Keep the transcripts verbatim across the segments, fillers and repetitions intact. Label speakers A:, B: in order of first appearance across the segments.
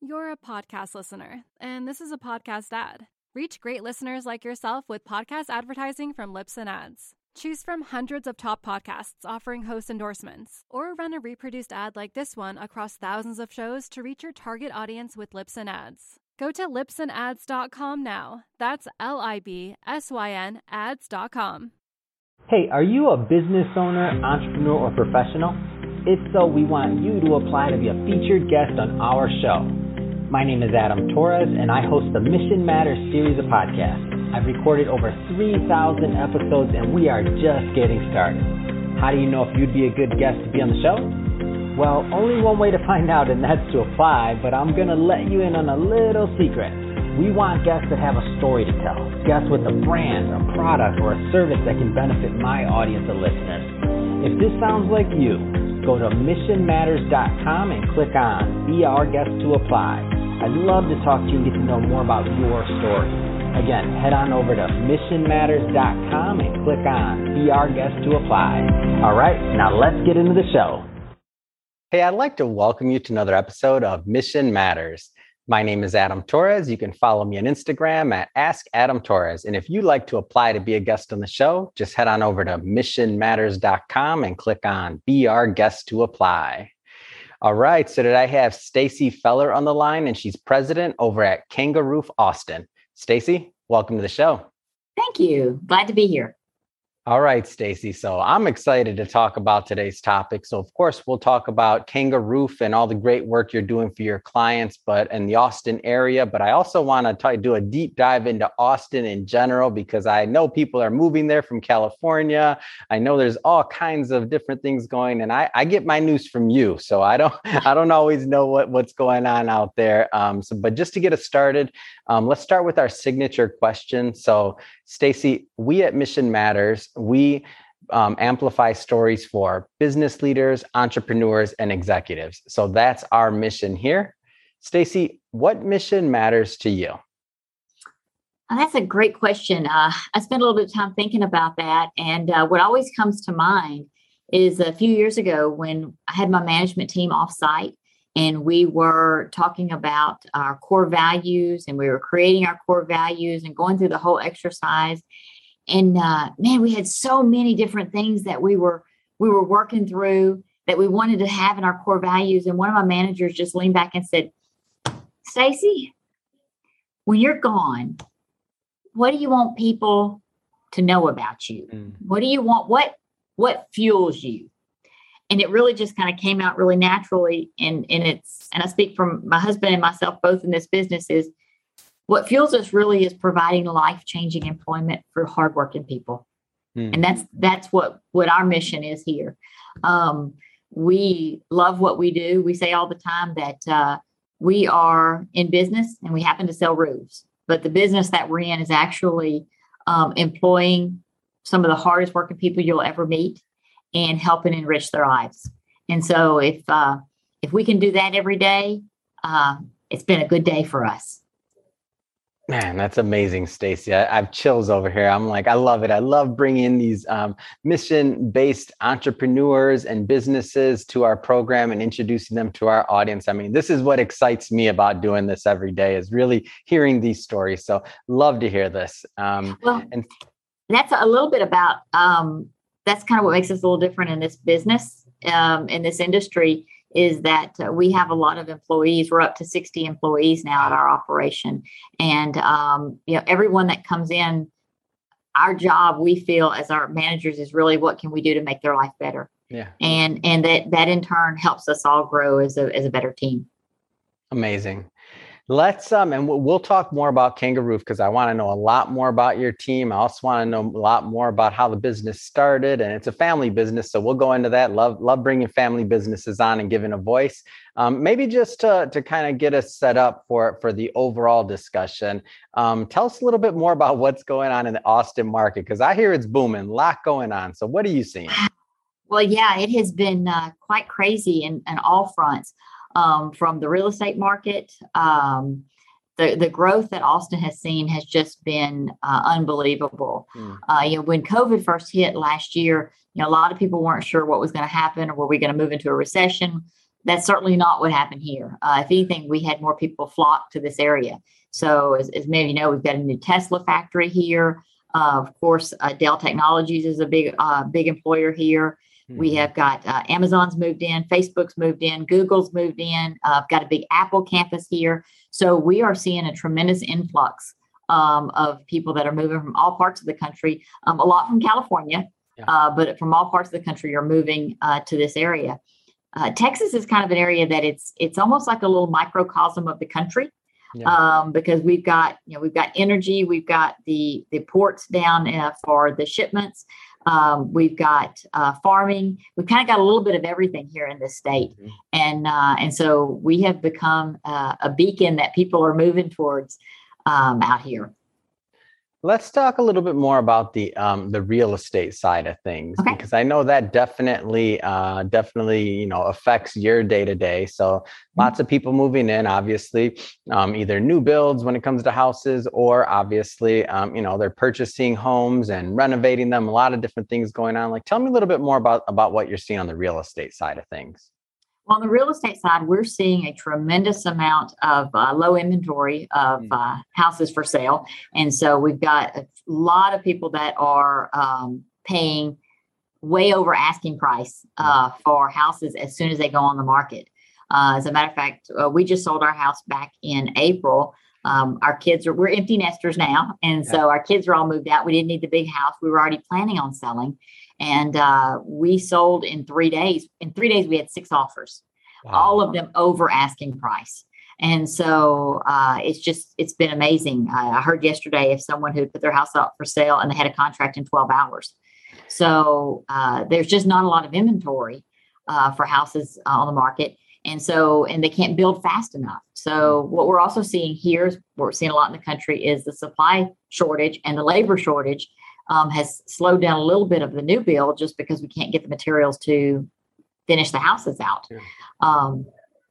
A: You're a podcast listener, and this is a podcast ad. Reach great listeners like yourself with podcast advertising from Libsyn Ads. Choose from hundreds of top podcasts offering host endorsements, or run a reproduced ad like this one across thousands of shows to reach your target audience with Libsyn Ads. Go to libsyn ads dot com now. That's L I B S Y N ads dot com.
B: Hey, are you a business owner, entrepreneur, or professional? If so, we want you to apply to be a featured guest on our show. My name is Adam Torres, and I host the Mission Matters series of podcasts. I've recorded over three thousand episodes, and we are just getting started. How do you know if you'd be a good guest to be on the show? Well, only one way to find out, and that's to apply, but I'm going to let you in on a little secret. We want guests that have a story to tell, guests with a brand, a product, or a service that can benefit my audience of listeners. If this sounds like you, go to mission matters dot com and click on Be Our Guest to Apply. I'd love to talk to you and get to know more about your story. Again, head on over to mission matters dot com and click on Be Our Guest to Apply. All right, now let's get into the show. Hey, I'd like to welcome you to another episode of Mission Matters. My name is Adam Torres. You can follow me on Instagram at Ask Adam Torres. And if you'd like to apply to be a guest on the show, just head on over to mission matters dot com and click on Be Our Guest to Apply. All right, so today I have Stacy Feller on the line, and she's president over at Kangaroof Austin. Stacy, welcome to the show.
C: Thank you. Glad to be here.
B: All right, Stacy. So I'm excited to talk about today's topic. So of course, we'll talk about Kangaroof and all the great work you're doing for your clients, but in the Austin area. But I also want to do a deep dive into Austin in general, because I know people are moving there from California. I know there's all kinds of different things going, and I, I get my news from you. So I don't I don't always know what, what's going on out there. Um, so, but just to get us started, um, let's start with our signature question. So Stacy, we at Mission Matters, we um, amplify stories for business leaders, entrepreneurs, and executives. So that's our mission here. Stacy, what mission matters to you?
C: Oh, that's a great question. Uh, I spent a little bit of time thinking about that. And uh, what always comes to mind is a few years ago when I had my management team offsite, and we were talking about our core values, and we were creating our core values and going through the whole exercise. And uh, man, we had so many different things that we were we were working through that we wanted to have in our core values. And one of my managers just leaned back and said, "Stacy, when you're gone, what do you want people to know about you? Mm. What do you want? What what fuels you?" And it really just kind of came out really naturally. And, and it's, and I speak from my husband and myself, both in this business, is what fuels us really is providing life-changing employment for hardworking people. Mm. And that's, that's what, what our mission is here. Um, we love what we do. We say all the time that uh, we are in business and we happen to sell roofs, but the business that we're in is actually um, employing some of the hardest working people you'll ever meet and helping enrich their lives. And so if uh, if we can do that every day, uh, it's been a good day for us.
B: Man, that's amazing, Stacy. I, I have chills over here. I'm like, I love it. I love bringing in these um, mission-based entrepreneurs and businesses to our program and introducing them to our audience. I mean, this is what excites me about doing this every day, is really hearing these stories. So love to hear this. Um,
C: well,
B: and
C: that's a little bit about... Um, That's kind of what makes us a little different in this business, um, in this industry, is that uh, we have a lot of employees. We're up to sixty employees now at our operation. And, um, you know, everyone that comes in, our job, we feel as our managers, is really what can we do to make their life better?
B: Yeah.
C: And and that that in turn helps us all grow as a as a better team.
B: Amazing. Let's, um, and we'll, we'll talk more about Kangaroof, because I want to know a lot more about your team. I also want to know a lot more about how the business started, and it's a family business. So we'll go into that. Love, love bringing family businesses on and giving a voice. Um, maybe just to, to kind of get us set up for, for the overall discussion. Um, tell us a little bit more about what's going on in the Austin market, because I hear it's booming, a lot going on. So what are you seeing?
C: Well, yeah, it has been uh, quite crazy in, in all fronts. Um, from the real estate market, um, the, the growth that Austin has seen has just been uh, unbelievable. Mm. Uh, you know, when COVID first hit last year, you know, a lot of people weren't sure what was going to happen, or were we going to move into a recession? that's certainly not what happened here. Uh, if anything, we had more people flock to this area. So as, as many of you know, we've got a new Tesla factory here. Uh, of course, uh, Dell Technologies is a big, uh, big employer here. Mm-hmm. We have got uh, Amazon's moved in, Facebook's moved in, Google's moved in. Uh, I've got a big Apple campus here. So we are seeing a tremendous influx um, of people that are moving from all parts of the country, um, a lot from California, yeah. uh, but from all parts of the country are moving uh, to this area. Uh, Texas is kind of an area that it's it's almost like a little microcosm of the country. Yeah. Um, because we've got, you know, we've got energy, we've got the the ports down uh, for the shipments, um, we've got uh, farming, we've kind of got a little bit of everything here in this state, mm-hmm. and uh, and so we have become uh, a beacon that people are moving towards um, out here.
B: Let's talk a little bit more about the um, the real estate side of things, okay. because I know that definitely uh, definitely you know affects your day to day. So mm-hmm. lots of people moving in, obviously, um, either new builds when it comes to houses, or obviously um, you know they're purchasing homes and renovating them. A lot of different things going on. Like, tell me a little bit more about about what you're seeing on the real estate side of things.
C: Well, on the real estate side, we're seeing a tremendous amount of uh, low inventory of uh, houses for sale. And so we've got a lot of people that are um, paying way over asking price uh, for houses as soon as they go on the market. Uh, as a matter of fact, uh, we just sold our house back in April. Um, our kids are, we're empty nesters now. And so our kids are all moved out. We didn't need the big house. We were already planning on selling. And uh, we sold in three days. In three days, we had six offers, wow. all of them over asking price. And so uh, it's just, it's been amazing. I, I heard yesterday of someone who put their house up for sale and they had a contract in twelve hours. So uh, there's just not a lot of inventory uh, for houses uh, on the market. And so, and they can't build fast enough. So what we're also seeing here, is what we're seeing a lot in the country, is the supply shortage and the labor shortage um, has slowed down a little bit of the new build just because we can't get the materials to finish the houses out. Yeah. Um,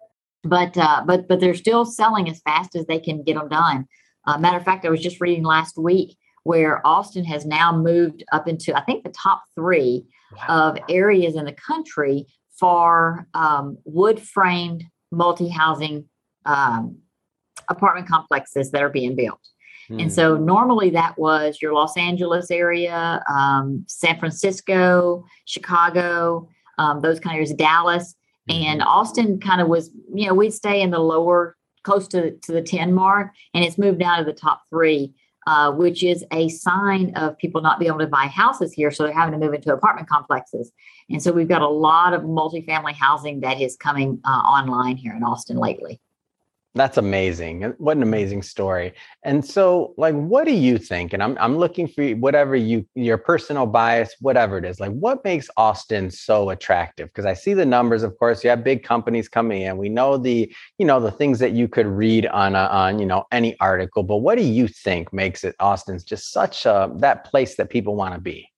C: but, uh, but, but they're still selling as fast as they can get them done. Uh, matter of fact, I was just reading last week where Austin has now moved up into, I think, the top three wow. of areas in the country for um, wood-framed multi-housing um, apartment complexes that are being built. Mm. And so normally that was your Los Angeles area, um, San Francisco, Chicago, um, those kind of areas, Dallas. Mm. And Austin kind of was, you know, we'd stay in the lower, close to, to the ten mark, and it's moved down to the top three. Uh, which is a sign of people not being able to buy houses here. So they're having to move into apartment complexes. And so we've got a lot of multifamily housing that is coming uh, online here in Austin lately.
B: That's amazing. What an amazing story. And so, like, what do you think? And I'm I'm looking for whatever you, your personal bias, whatever it is, like, what makes Austin so attractive? Because I see the numbers, of course, you have big companies coming in. We know the, you know, the things that you could read on, a, on, you know, any article, but what do you think makes it Austin's just such a, that place that people want to be?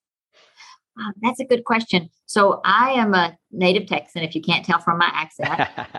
C: Uh, that's a good question. So I am a native Texan, if you can't tell from my accent,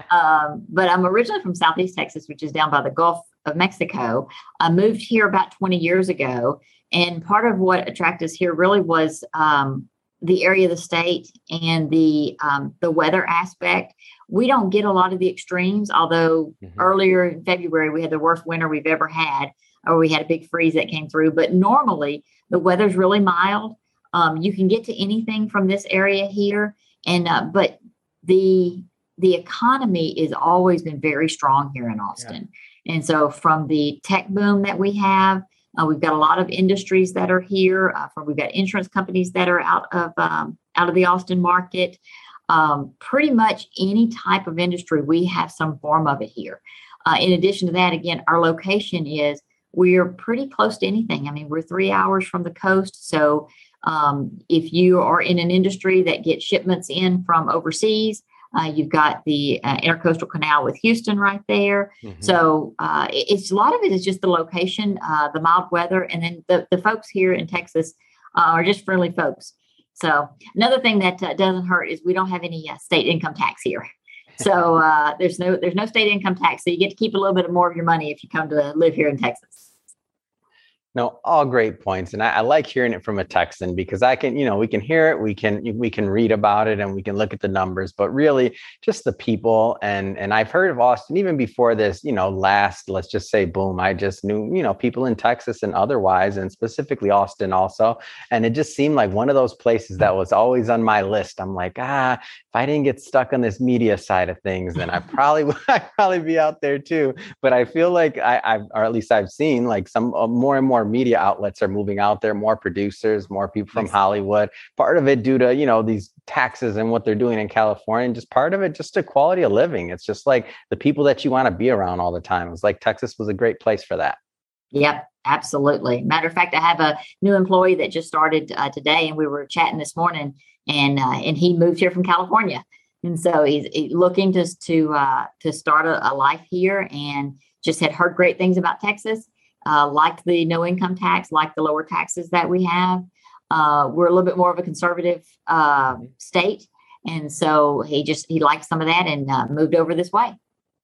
C: um, but I'm originally from Southeast Texas, which is down by the Gulf of Mexico. I moved here about twenty years ago. And part of what attracted us here really was um, the area of the state and the um, the weather aspect. We don't get a lot of the extremes, although mm-hmm. earlier in February, we had the worst winter we've ever had, or we had a big freeze that came through. But normally the weather's really mild. Um, you can get to anything from this area here, and uh, but the the economy has always been very strong here in Austin. Yeah. And so from the tech boom that we have, uh, we've got a lot of industries that are here. Uh, from, we've got insurance companies that are out of um, out of the Austin market. Um, pretty much any type of industry, we have some form of it here. Uh, in addition to that, again, our location is, we're pretty close to anything. I mean, we're three hours from the coast, so Um, if you are in an industry that gets shipments in from overseas, uh, you've got the uh, Intercoastal Canal with Houston right there. Mm-hmm. So uh, it's a lot of it is just the location, uh, the mild weather, and then the, the folks here in Texas uh, are just friendly folks. So another thing that uh, doesn't hurt is we don't have any uh, state income tax here. So uh, there's no there's no state income tax. So you get to keep a little bit more of your money if you come to live here in Texas.
B: No, all great points. And I, I like hearing it from a Texan because I can, you know, we can hear it, we can we can read about it and we can look at the numbers, but really just the people. And and I've heard of Austin even before this, you know, last, let's just say boom. I just knew, you know, people in Texas and otherwise, and specifically Austin also. And it just seemed like one of those places that was always on my list. I'm like, ah, if I didn't get stuck on this media side of things, then I probably would I'd probably be out there too. But I feel like I, I've, or at least I've seen like some uh, more and more media outlets are moving out there, more producers, more people from Hollywood. Part of it due to, you know, these taxes and what they're doing in California, and just part of it just the quality of living. It's just like the people that you want to be around all the time. It was like Texas was a great place for that.
C: Yep, absolutely. Matter of fact, I have a new employee that just started uh, today, and we were chatting this morning, and uh, and he moved here from California, and so he's, he's looking to to uh, to start a, a life here, and just had heard great things about Texas. Uh, liked the no income tax, liked the lower taxes that we have. Uh, we're a little bit more of a conservative uh, state, and so he just he liked some of that and uh, moved over this way.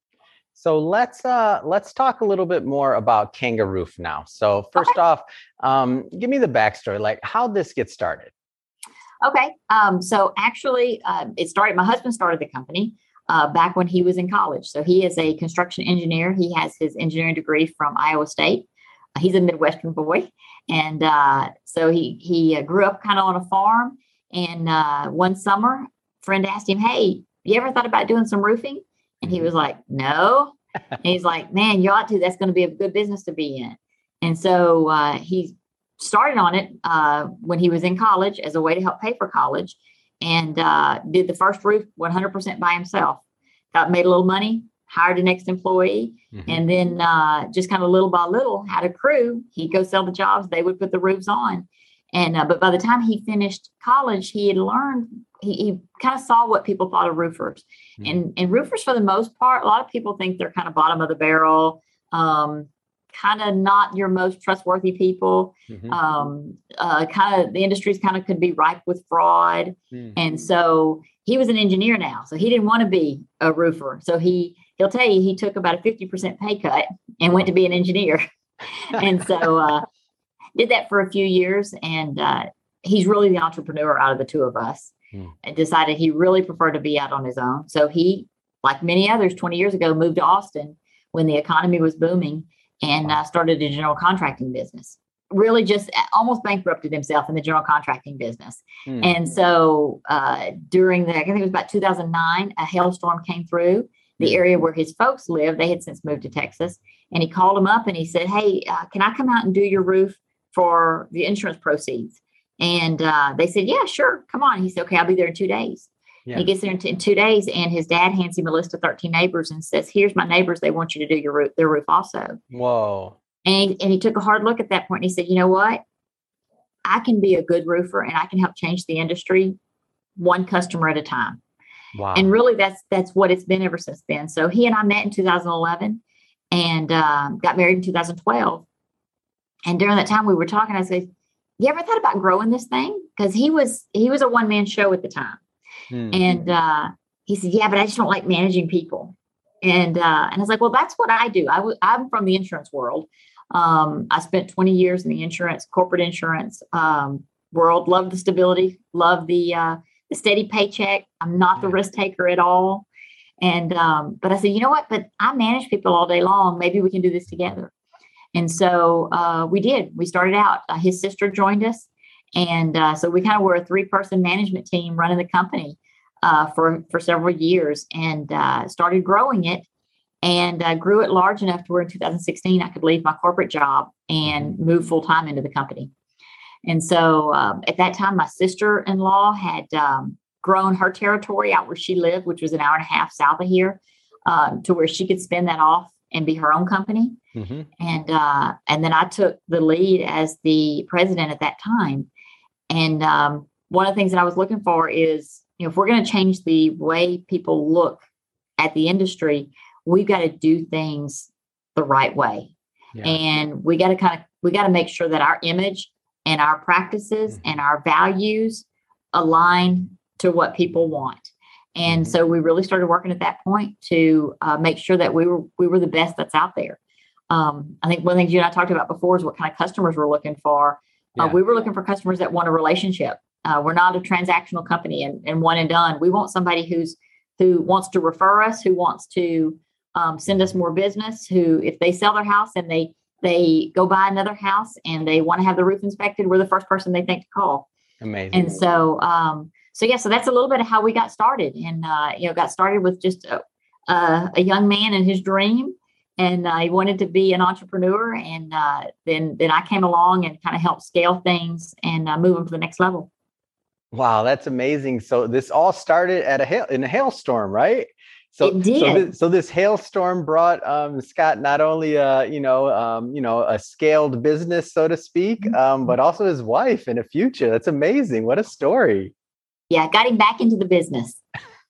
B: So let's uh, let's talk a little bit more about Kangaroof now. So first okay. off, um, give me the backstory, like how this gets started.
C: Okay, um, so actually, uh, it started. My husband started the company uh, back when he was in college. So he is a construction engineer. He has his engineering degree from Iowa State. He's a Midwestern boy, and uh, so he he uh, grew up kind of on a farm. And uh, one summer, a friend asked him, "Hey, you ever thought about doing some roofing?" And he was like, "No." And he's like, "Man, you ought to. That's going to be a good business to be in." And so uh, he started on it uh, when he was in college as a way to help pay for college, and uh, did the first roof one hundred percent by himself. Got made a little money, hired the next employee, mm-hmm. and then uh, just kind of little by little had a crew. He'd go sell the jobs. They would put the roofs on. And uh, but by the time he finished college, he had learned, he, he kind of saw what people thought of roofers. Mm-hmm. And, and roofers, for the most part, a lot of people think they're kind of bottom of the barrel, um, kind of not your most trustworthy people. Mm-hmm. Um, uh, kind of the industry's kind of could be ripe with fraud. Mm-hmm. And so he was an engineer now, so he didn't want to be a roofer. So he, he'll tell you, he took about a fifty percent pay cut and went to be an engineer. And so uh, did that for a few years. And uh, he's really the entrepreneur out of the two of us. Mm. And decided he really preferred to be out on his own. So he, like many others, twenty years ago, moved to Austin when the economy was booming and uh, started a general contracting business. Really just almost bankrupted himself in the general contracting business. Mm. And so uh, during the, I think it was about two thousand nine, a hailstorm came through the area where his folks live. They had since moved to Texas. And he called him up and he said, "Hey, uh, can I come out and do your roof for the insurance proceeds?" And uh, they said, "Yeah, sure. Come on." He said, "Okay, I'll be there in two days." Yeah. He gets there in, t- in two days and his dad hands him a list of thirteen neighbors and says, "Here's my neighbors. They want you to do your roof, their roof also."
B: Whoa.
C: And, and he took a hard look at that point and he said, "You know what? I can be a good roofer and I can help change the industry one customer at a time."
B: Wow.
C: And really that's, that's what it's been ever since then. So he and I met in two thousand eleven and um, got married in two thousand twelve. And during that time we were talking, I said, "You ever thought about growing this thing?" Because he was, he was a one man show at the time. Hmm. And uh, he said, "Yeah, but I just don't like managing people." And, uh, and I was like, "Well, that's what I do. I w- I'm from the insurance world. Um, I spent twenty years in the insurance, corporate insurance um, world. Love the stability, love the, uh, the steady paycheck. I'm not the risk taker at all." And, um, but I said, "You know what, but I manage people all day long. Maybe we can do this together." And so uh, we did. We started out. Uh, his sister joined us. And uh, so we kind of were a three-person management team running the company uh, for, for several years and uh, started growing it and uh, grew it large enough to where in two thousand sixteen, I could leave my corporate job and move full-time into the company. And so um, at that time, my sister-in-law had um, grown her territory out where she lived, which was an hour and a half south of here, um, to where she could spin that off and be her own company. Mm-hmm. And uh, and then I took the lead as the president at that time. And um, one of the things that I was looking for is, you know, if we're going to change the way people look at the industry, we've got to do things the right way. Yeah. And we got to kind of, we got to make sure that our image and our practices mm-hmm. and our values align to what people want. And mm-hmm. so we really started working at that point to uh, make sure that we were we were the best that's out there. Um, I think one of the things you and I talked about before is what kind of customers we're looking for. Uh,
B: Yeah.
C: we were looking for customers that want a relationship. Uh, we're not a transactional company and, and one and done. We want somebody who's who wants to refer us, who wants to um, send us more business, who, if they sell their house and they they go buy another house and they want to have the roof inspected, we're the first person they think to call.
B: Amazing.
C: And so, um, so yeah, so that's a little bit of how we got started. And, uh, you know, got started with just a, a, a young man and his dream. And uh, he wanted to be an entrepreneur. And uh, then, then I came along and kind of helped scale things and uh, move them to the next level.
B: Wow, that's amazing. So this all started at a hail in a hailstorm, right? So,
C: it did.
B: so, this, so this hailstorm brought um, Scott not only uh, you know um, you know a scaled business, so to speak, um, but also his wife and a future. That's amazing. What a story.
C: Yeah, got him back into the business.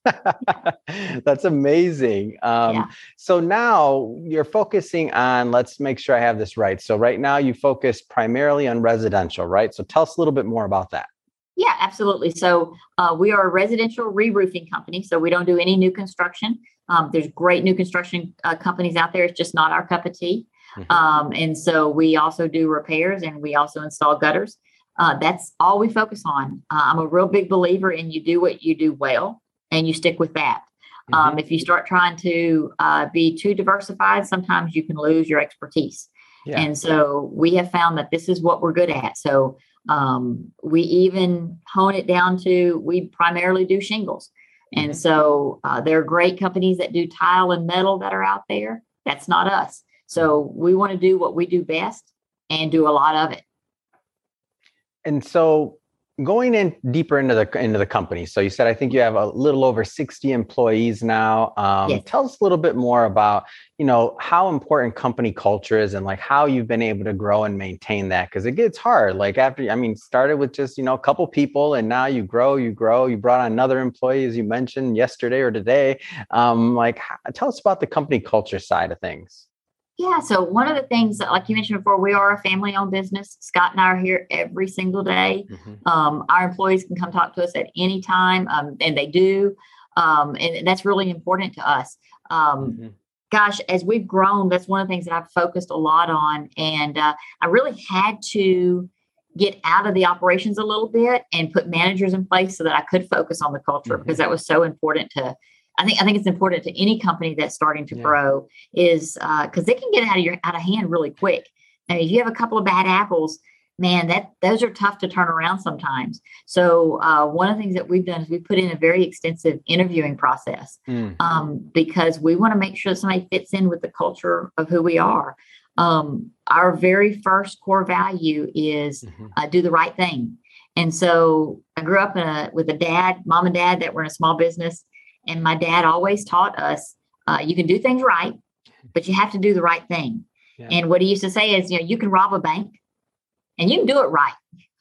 B: That's amazing. Um,
C: Yeah.
B: So now you're focusing on, let's make sure I have this right. So right now you focus primarily on residential, right? So tell us a little bit more about that.
C: Yeah, absolutely. So uh, we are a residential re-roofing company. So we don't do any new construction. Um, there's great new construction uh, companies out there. It's just not our cup of tea.
B: Mhm.
C: Um, and so we also do repairs and we also install gutters. Uh, that's all we focus on. Uh, I'm a real big believer in you do what you do well and you stick with that. Um,
B: Mhm.
C: if you start trying to uh, be too diversified, sometimes you can lose your expertise.
B: Yeah.
C: And so we have found that this is what we're good at. So um, we even hone it down to, we primarily do shingles. And
B: Mhm.
C: so uh, there are great companies that do tile and metal that are out there. That's not us. So we want to do what we do best and do a lot of it.
B: And so going in deeper into the into the company. So you said, I think you have a little over sixty employees now. Um,
C: Yes.
B: Tell us a little bit more about, you know, how important company culture is and like how you've been able to grow and maintain that. Because it gets hard. Like after, I mean, started with just, you know, a couple people and now you grow, you grow, you brought on another employee, as you mentioned yesterday or today. Um, like h- tell us about the company culture side of things.
C: Yeah. So one of the things, that, like you mentioned before, we are a family-owned business. Scott and I are here every single day.
B: Mhm.
C: Um, our employees can come talk to us at any time, um, and they do. Um, and that's really important to us. Um,
B: Mhm.
C: Gosh, as we've grown, that's one of the things that I've focused a lot on. And uh, I really had to get out of the operations a little bit and put managers in place so that I could focus on the culture
B: Mhm.
C: because that was so important to. I think I think it's important to any company that's starting to
B: Yeah.
C: grow is because they can get out of your out of hand really quick. Now, if you have a couple of bad apples, man, that those are tough to turn around sometimes. So uh, one of the things that we've done is we put in a very extensive interviewing process
B: Mm.
C: um, because we want to make sure somebody fits in with the culture of who we are. Um, our very first core value is
B: Mhm.
C: uh, do the right thing. And so I grew up in a, with a dad, mom and dad that were in a small business. And my dad always taught us, uh, you can do things right, but you have to do the right thing.
B: Yeah.
C: And what he used to say is, you know, you can rob a bank and you can do it right,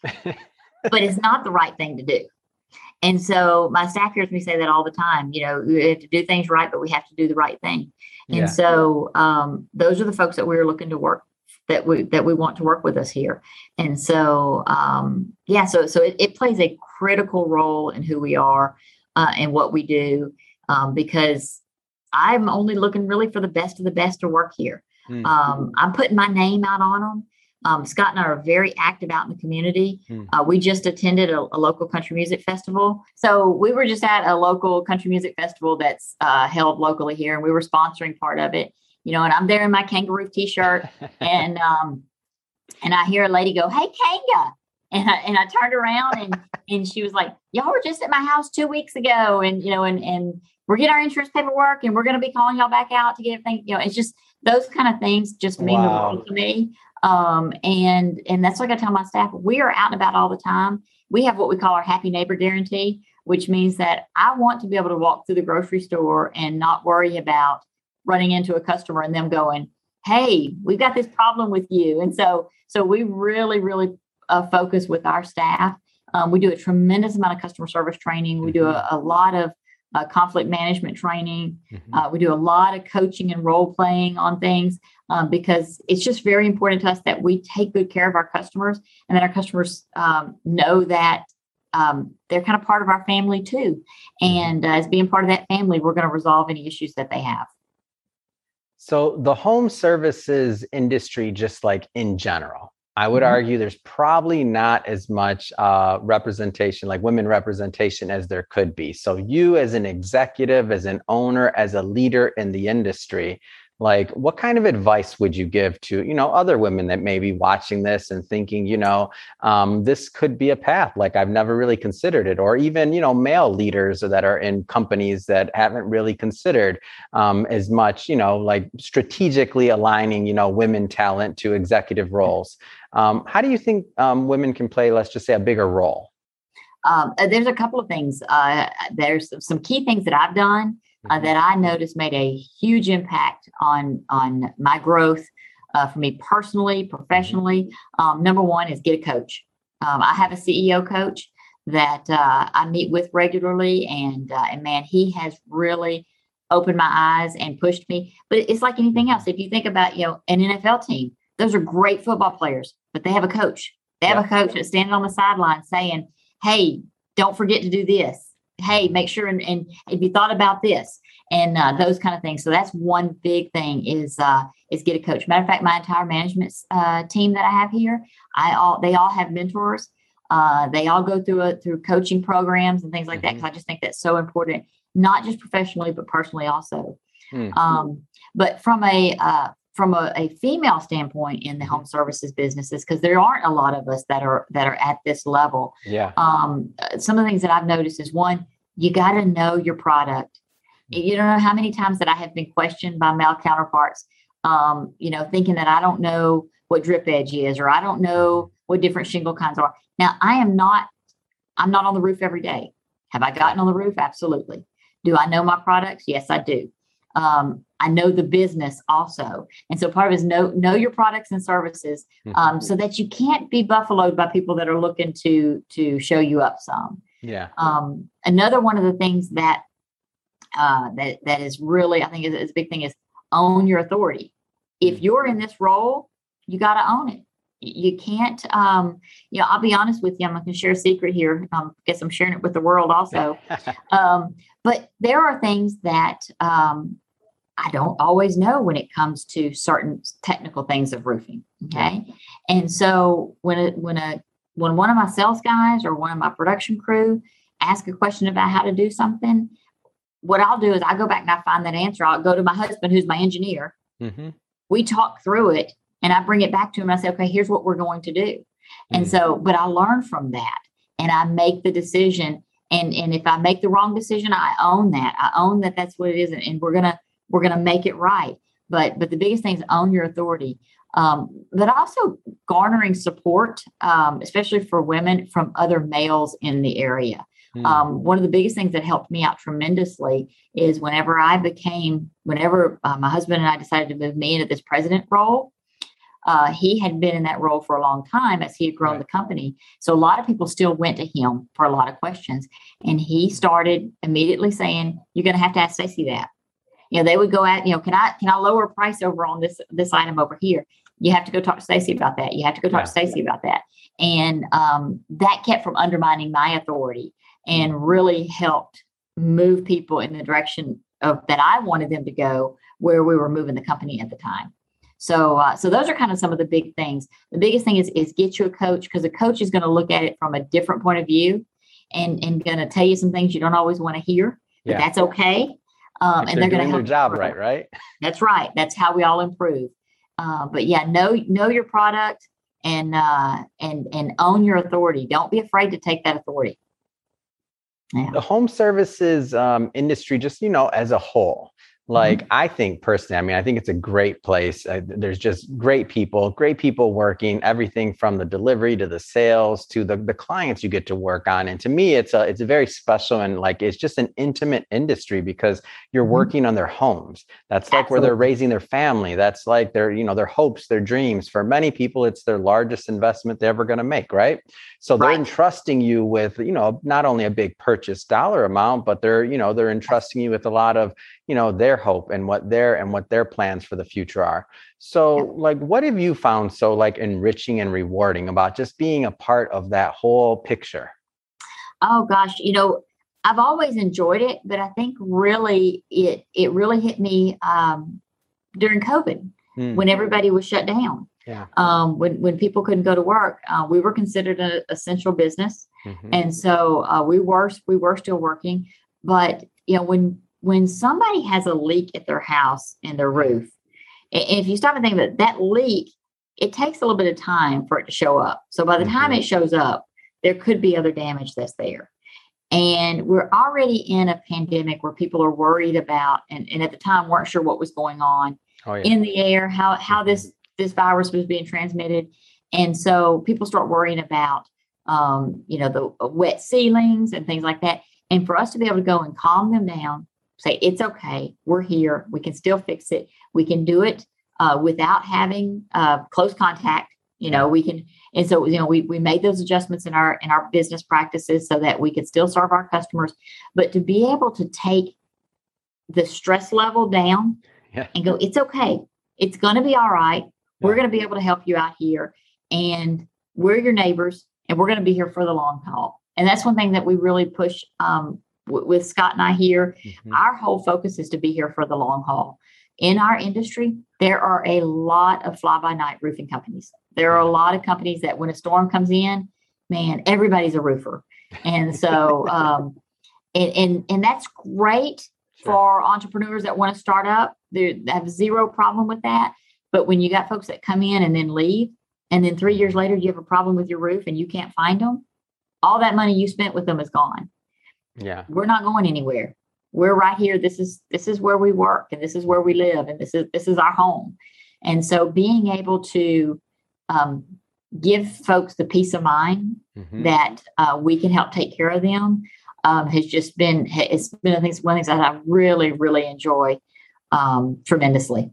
C: but it's not the right thing to do. And so my staff hears me say that all the time, you know, we have to do things right, but we have to do the right thing.
B: Yeah.
C: And so um, those are the folks that we're looking to work that we that we want to work with us here. And so, um, yeah, so so it, it plays a critical role in who we are uh, and what we do, um, because I'm only looking really for the best of the best to work here.
B: Mm.
C: Um, I'm putting my name out on them. Um, Scott and I are very active out in the community.
B: Mm.
C: Uh, we just attended a, a local country music festival. So we were just at a local country music festival that's uh, held locally here, and we were sponsoring part of it. You know, and I'm there in my kangaroo t-shirt, and um, and I hear a lady go, "Hey, Kanga," and I, and I turned around and and she was like, "Y'all were just at my house two weeks ago, and you know, and and we're getting our insurance paperwork, and we're going to be calling y'all back out to get everything." You know, it's just those kind of things just mean
B: Wow.
C: the world to me. Um, and and that's like I tell my staff, we are out and about all the time. We have what we call our happy neighbor guarantee, which means that I want to be able to walk through the grocery store and not worry about running into a customer and them going, "Hey, we've got this problem with you." And so, so we really, really uh, focus with our staff. Um, we do a tremendous amount of customer service training. We do a, a lot of uh, conflict management training.
B: Mhm.
C: Uh, we do a lot of coaching and role playing on things um, because it's just very important to us that we take good care of our customers and that our customers um, know that um, they're kind of part of our family too. And uh, as being part of that family, we're going to resolve any issues that they have.
B: So the home services industry, just like in general, I would
C: Mhm.
B: argue there's probably not as much uh, representation, like women representation, as there could be. So you as an executive, as an owner, as a leader in the industry, like what kind of advice would you give to, you know, other women that may be watching this and thinking, you know, um, this could be a path, like I've never really considered it, or even, you know, male leaders that are in companies that haven't really considered um, as much, you know, like strategically aligning, you know, women talent to executive roles. Um, how do you think um, women can play, let's just say, a bigger role?
C: Um, uh, there's a couple of things. Uh, there's some key things that I've done uh,
B: Mhm.
C: that I noticed made a huge impact on on my growth uh, for me personally, professionally. Um, number one is get a coach. Um, I have a C E O coach that uh, I meet with regularly, and uh, and man, he has really opened my eyes and pushed me. But it's like anything else. If you think about, you know, an N F L team, those are great football players, but they have a coach. They have
B: Yeah.
C: a coach that's standing on the sideline saying, hey, don't forget to do this. Hey, make sure and, and if you thought about this and uh, those kind of things. So that's one big thing is uh, is get a coach. Matter of fact, my entire management uh, team that I have here, I all they all have mentors. Uh, they all go through a, through coaching programs and things like that
B: Mhm.
C: because I just think that's so important, not just professionally but personally also.
B: Mm.
C: Um, but from a uh, from a, a female standpoint in the
B: Mhm.
C: home services businesses, because there aren't a lot of us that are that are at this level.
B: Yeah.
C: Um, uh, some of the things that I've noticed is one, you got to know your product. You don't know how many times that I have been questioned by male counterparts, um, you know, thinking that I don't know what drip edge is, or I don't know what different shingle kinds are. Now, I am not, I'm not on the roof every day. Have I gotten on the roof? Absolutely. Do I know my products? Yes, I do. Um, I know the business also. And so part of it is know, know your products and services um, so that you can't be buffaloed by people that are looking to, to show you up some.
B: Yeah.
C: Um, another one of the things that uh, that that is really, I think, is, is a big thing is own your authority. If you're in this role, you got to own it. You can't, um, you know, I'll be honest with you. I'm going to share a secret here. Um, I guess I'm sharing it with the world also. Um, but there are things that um, I don't always know when it comes to certain technical things of roofing. Okay. Yeah. And so when a, when a, when one of my sales guys or one of my production crew ask a question about how to do something, what I'll do is I go back and I find that answer. I'll go to my husband, who's my engineer. Mm-hmm. We talk through it and I bring it back to him. And I say, okay, here's what we're going to do. Mm-hmm. And so, but I learn from that and I make the decision. And, and if I make the wrong decision, I own that. I own that that's what it is. And we're going to, we're going to make it right. But, but the biggest thing is own your authority. Um, but also garnering support, um, especially for women from other males in the area. Mm. Um, one of the biggest things that helped me out tremendously is whenever I became, whenever uh, my husband and I decided to move me into this president role, uh, he had been in that role for a long time as he had grown right. the company. So a lot of people still went to him for a lot of questions. And he started immediately saying, you're going to have to ask Stacey that. You know, they would go at, you know, can I, can I lower a price over on this, this item over here? You have to go talk to Stacey about that. You have to go talk yeah. to Stacey about that. And um, that kept from undermining my authority and really helped move people in the direction of that I wanted them to go where we were moving the company at the time. So, uh, so those are kind of some of the big things. The biggest thing is, is get you a coach, because a coach is going to look at it from a different point of view and, and going to tell you some things you don't always want to hear, but yeah. that's okay. Um, and they're, they're going to help
B: their job right, right?
C: That's right. That's how we all improve. Uh, but yeah, know know your product and uh, and and own your authority. Don't be afraid to take that authority.
B: Yeah. The home services um, industry, just, you know, as a whole, like, mm-hmm. I think personally, I mean, I think it's a great place. Uh, there's just great people, great people working, everything from the delivery to the sales to the, the clients you get to work on. And to me, it's a, it's a very special and like, it's just an intimate industry because you're mm-hmm. working on their homes. That's like Absolutely. Where they're raising their family. That's like their, you know, their hopes, their dreams. For many people, it's their largest investment they're ever going to make. Right. So they're right. entrusting you with, you know, not only a big purchase dollar amount, but they're, you know, they're entrusting you with a lot of, you know, their hope and what their and what their plans for the future are. So yeah. like, what have you found so like enriching and rewarding about just being a part of that whole picture?
C: Oh gosh, you know, I've always enjoyed it, but I think really it it really hit me um, during COVID,
B: Mm.
C: when everybody was shut down.
B: Yeah.
C: Um, when, when people couldn't go to work, uh, we were considered an essential business.
B: Mm-hmm.
C: And so uh, we were, we were still working. But, you know, when, when somebody has a leak at their house in their roof, and if you stop and think about it, that leak, it takes a little bit of time for it to show up. So by the
B: Mm-hmm.
C: time it shows up, there could be other damage that's there. And we're already in a pandemic where people are worried about, and, and at the time weren't sure what was going on
B: Oh, yeah.
C: in the air, how, how this, this virus was being transmitted. And so people start worrying about, um, you know, the wet ceilings and things like that. And for us to be able to go and calm them down, say, it's okay, we're here, we can still fix it. We can do it uh, without having uh, close contact. You know, we can, and so, you know, we, we made those adjustments in our, in our business practices so that we could still serve our customers, but to be able to take the stress level down
B: Yeah.
C: and go, it's okay. It's going to be all right. We're
B: Yeah.
C: going to be able to help you out here, and we're your neighbors, and we're going to be here for the long haul. And that's one thing that we really push um, w- with Scott and I here.
B: Mhm.
C: Our whole focus is to be here for the long haul. In our industry, there are a lot of fly-by-night roofing companies. There are a lot of companies that when a storm comes in, man, everybody's a roofer. And so, um, and, and, and that's great
B: Sure.
C: for entrepreneurs that want to start up. They have zero problem with that. But when you got folks that come in and then leave, and then three years later, you have a problem with your roof and you can't find them, all that money you spent with them is gone.
B: Yeah.
C: We're not going anywhere. We're right here. This is, this is where we work, and this is where we live, and this is, this is our home. And so being able to um, give folks the peace of mind
B: Mhm.
C: that uh, we can help take care of them um, has just been, it's been I think, one of the things that I really, really enjoy um, tremendously.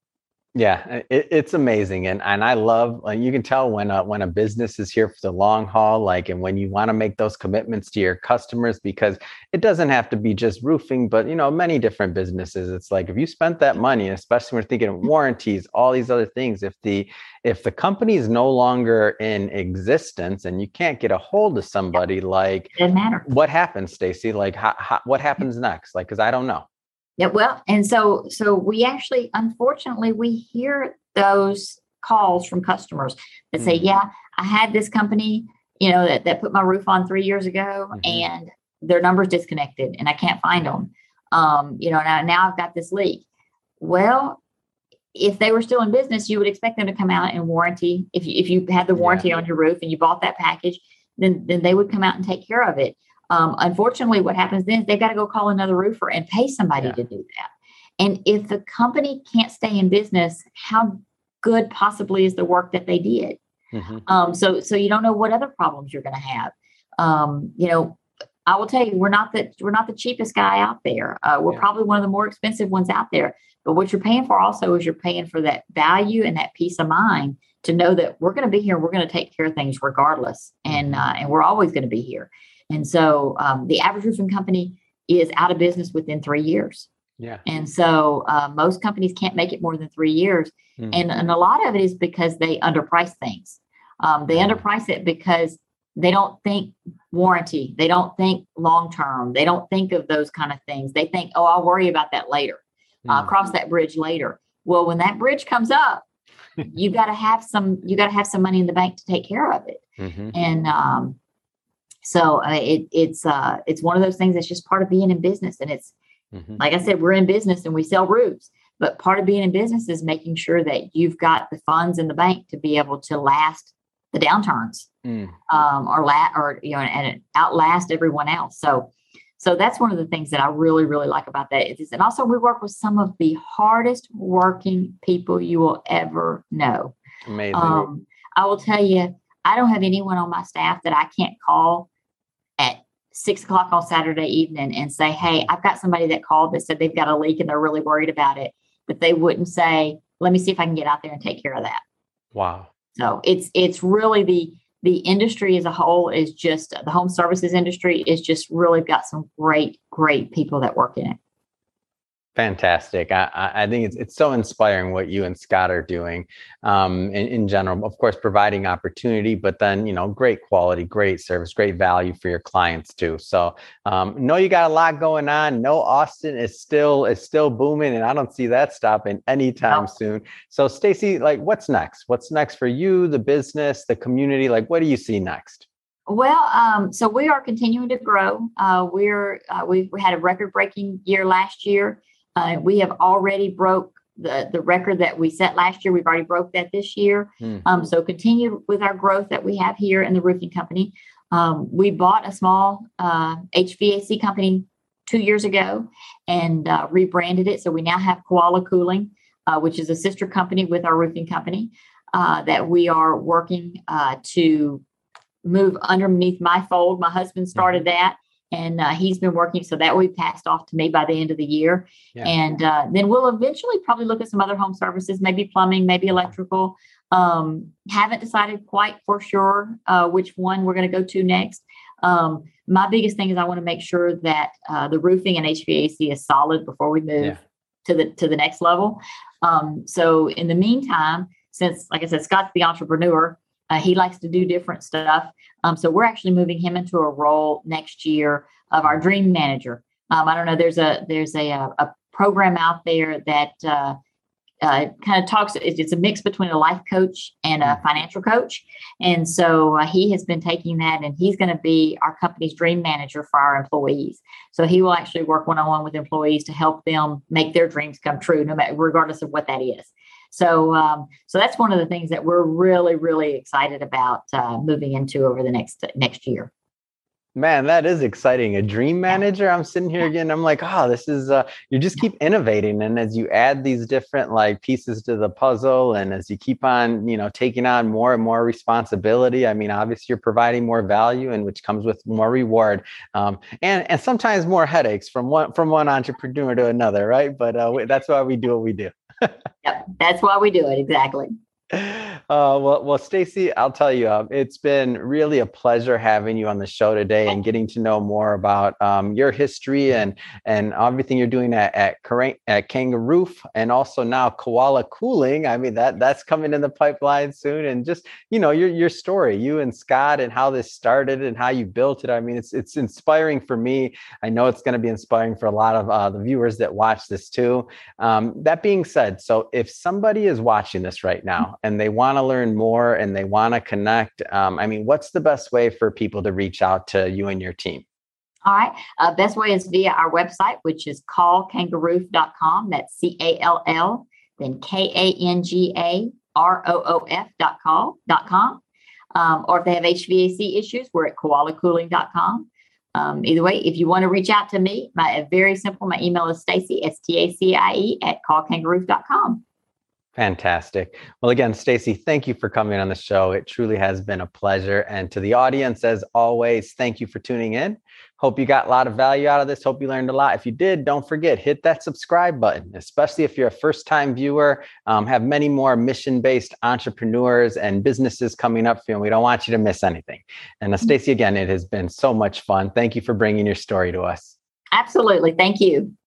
B: Yeah, it, it's amazing, and and I love. Like, you can tell when a, when a business is here for the long haul, like, and when you want to make those commitments to your customers, because it doesn't have to be just roofing, but you know, many different businesses. It's like if you spent that money, especially when we're thinking of warranties, all these other things. If the if the company is no longer in existence and you can't get a hold of somebody, like,
C: It doesn't matter.
B: what happens, Stacy? Like, how, how, what happens next? Like, because I don't know.
C: Yeah, well, and so so we actually, unfortunately, we hear those calls from customers that say,
B: Mhm.
C: yeah, I had this company, you know, that, that put my roof on three years ago
B: Mhm.
C: and their number's disconnected and I can't find them. Um, you know, now, now I've got this leak. Well, if they were still in business, you would expect them to come out and warranty. If you, if you had the warranty
B: Yeah.
C: on your roof and you bought that package, then, then they would come out and take care of it. Um, unfortunately, what happens then is they've got to go call another roofer and pay somebody
B: Yeah.
C: to do that. And if the company can't stay in business, how good possibly is the work that they did?
B: Mhm.
C: Um, so, so you don't know what other problems you're going to have. Um, you know, I will tell you, we're not the we're not the cheapest guy out there. Uh, we're
B: Yeah.
C: probably one of the more expensive ones out there. But what you're paying for also is you're paying for that value and that peace of mind to know that we're going to be here. We're going to take care of things regardless, and
B: Mhm.
C: uh, and we're always going to be here. And so um, the average roofing company is out of business within three years.
B: Yeah.
C: And so uh, most companies can't make it more than three years.
B: Mm.
C: And, and a lot of it is because they underprice things. Um, they
B: Yeah.
C: underprice it because they don't think warranty. They don't think long-term. They don't think of those kind of things. They think, oh, I'll worry about that later. Uh,
B: Mm.
C: cross that bridge later. Well, when that bridge comes up, you got to have some, you got to have some money in the bank to take care of it.
B: Mhm.
C: And um, so uh, it, it's, uh, it's one of those things that's just part of being in business. And it's,
B: Mhm.
C: like I said, we're in business and we sell roofs, but part of being in business is making sure that you've got the funds in the bank to be able to last the downturns,
B: Mm.
C: um, or la- or, you know, and outlast everyone else. So, so that's one of the things that I really, really like about that is, and also we work with some of the hardest working people you will ever know.
B: Amazing.
C: Um, I will tell you, I don't have anyone on my staff that I can't call at six o'clock on Saturday evening and say, hey, I've got somebody that called that said they've got a leak and they're really worried about it, but they wouldn't say, let me see if I can get out there and take care of that.
B: Wow.
C: So it's, it's really the, the industry as a whole is just, the home services industry is just really got some great, great people that work in it.
B: Fantastic. I, I I think it's it's so inspiring what you and Scott are doing um, in, in general. Of course, providing opportunity, but then, you know, great quality, great service, great value for your clients too. So um, know you got a lot going on. No, Austin is still is still booming, and I don't see that stopping anytime
C: No.
B: soon. So Stacy, like, what's next? What's next for you, the business, the community? Like, what do you see next?
C: Well, um, so we are continuing to grow. Uh, we're uh, we we had a record-breaking year last year. Uh, we have already broke the the record that we set last year. We've already broke that this year.
B: Hmm.
C: Um, so continue with our growth that we have here in the roofing company. Um, we bought a small uh, H V A C company two years ago and uh, rebranded it. So we now have Koala Cooling, uh, which is a sister company with our roofing company uh, that we are working uh, to move underneath my fold. My husband started that, and uh, he's been working, so that will be passed off to me by the end of the year.
B: Yeah.
C: And uh, then we'll eventually probably look at some other home services, maybe plumbing, maybe electrical. Um, haven't decided quite for sure uh, which one we're going to go to next. Um, my biggest thing is I want to make sure that uh, the roofing and H V A C is solid before we move
B: Yeah.
C: to the to the next level. Um, so in the meantime, since, like I said, Scott's the entrepreneur, uh, he likes to do different stuff. Um, so we're actually moving him into a role next year of our dream manager. Um, I don't know. There's a there's a a, a program out there that uh, uh, kind of talks. It's, it's a mix between a life coach and a financial coach, and so uh, he has been taking that, and he's going to be our company's dream manager for our employees. So he will actually work one on one with employees to help them make their dreams come true, no matter regardless of what that is. So, um, so that's one of the things that we're really, really excited about uh, moving into over the next next year.
B: Man, that is exciting. A dream manager. I'm sitting here again. I'm like, oh, this is, uh, you just keep innovating. And as you add these different like pieces to the puzzle, and as you keep on, you know, taking on more and more responsibility, I mean, obviously you're providing more value, and which comes with more reward. Um, and, and sometimes more headaches from one, from one entrepreneur to another. Right. But uh, that's why we do what we do.
C: Yep, that's why we do it. Exactly.
B: Uh, well, well, Stacy, I'll tell you, uh, it's been really a pleasure having you on the show today and getting to know more about um, your history and and everything you're doing at at, at Kangaroo, and also now Koala Cooling. I mean, that that's coming in the pipeline soon, and just, you know, your your story, you and Scott, and how this started and how you built it. I mean, it's it's inspiring for me. I know it's going to be inspiring for a lot of uh, the viewers that watch this too. Um, that being said, so if somebody is watching this right now and they want to learn more and they want to connect, um, I mean, what's the best way for people to reach out to you and your team?
C: All right. Uh, best way is via our website, which is call kangaroo dot com. That's C A L L, then K A N G A R O O F dot com. Um, or if they have H V A C issues, we're at koala cooling dot com. Um, either way, if you want to reach out to me, my very simple, my email is Stacy, S T A C I E, at call kangaroo dot com.
B: Fantastic. Well, again, Stacy, thank you for coming on the show. It truly has been a pleasure. And to the audience, as always, thank you for tuning in. Hope you got a lot of value out of this. Hope you learned a lot. If you did, don't forget, hit that subscribe button, especially if you're a first-time viewer. Um, have many more mission-based entrepreneurs and businesses coming up for you, and we don't want you to miss anything. And uh, Stacy, again, it has been so much fun. Thank you for bringing your story to us.
C: Absolutely. Thank you.